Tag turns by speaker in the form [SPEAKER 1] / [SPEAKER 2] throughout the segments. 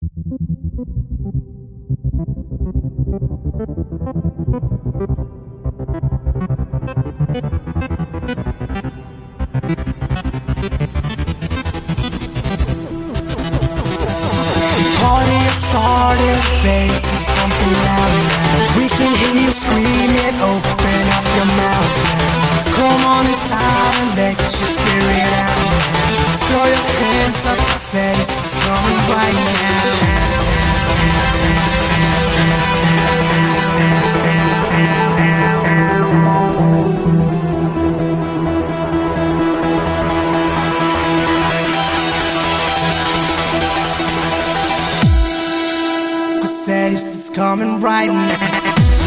[SPEAKER 1] Party has started, bass is pumping loud now. We can hear you screaming, open up your mouth now. Come on inside and let your spirit out now. Throw your hands up and say this is coming right now. Say this is coming right now.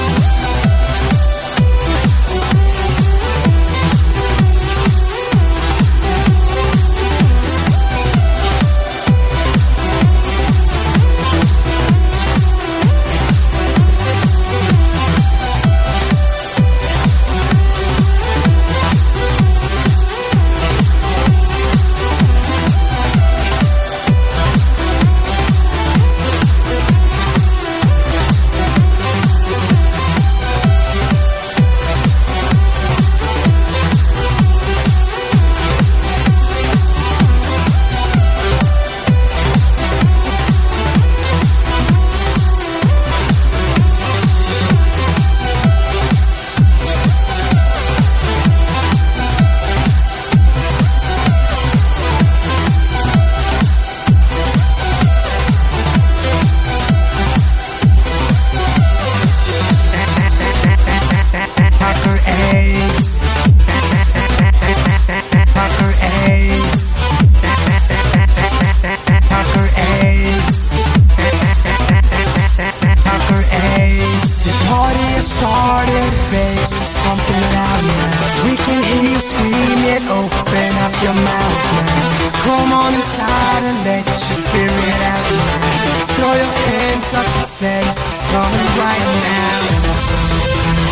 [SPEAKER 1] Started, bass is pumping loud now. We can hear you screaming, open up your mouth now. Come on inside and let your spirit out now. Throw your hands up and say this is coming right now.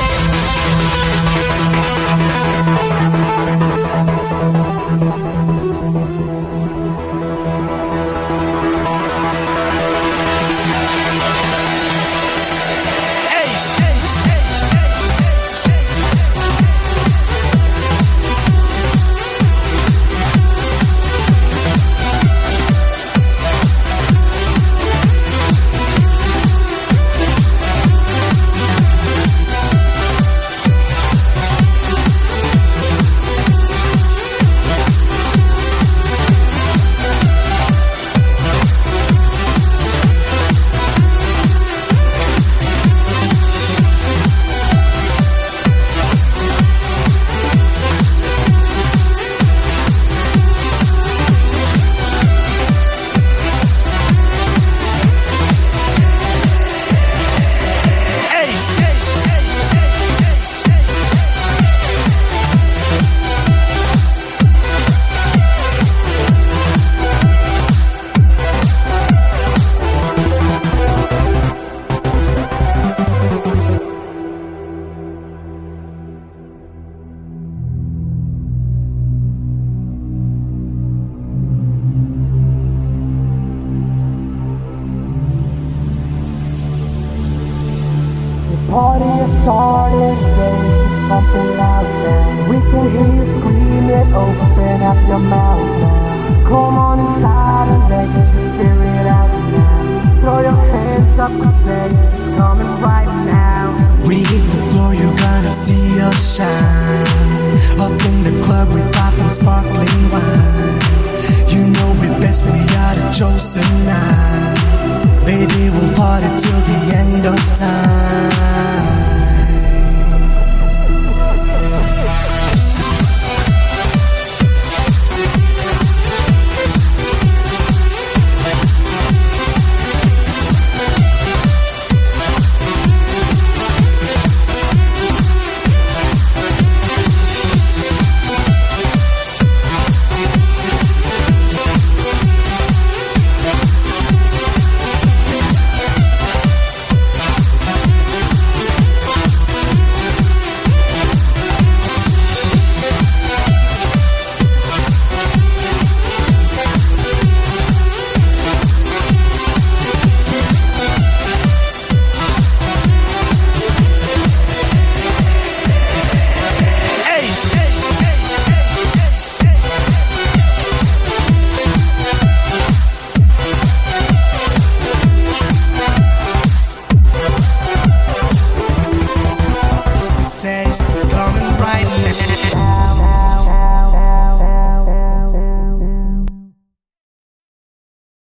[SPEAKER 1] Party has started, bass is pumping loud now. We can hear you screaming, open up your mouth now. Come on inside and let your spirit out now. Throw your hands up and say it's coming right now. We hit the floor, you're gonna see us shine. Up in the club, we poppin' sparkling wine. You know we best, we are the chosen nine. Baby, we'll party till the end of time.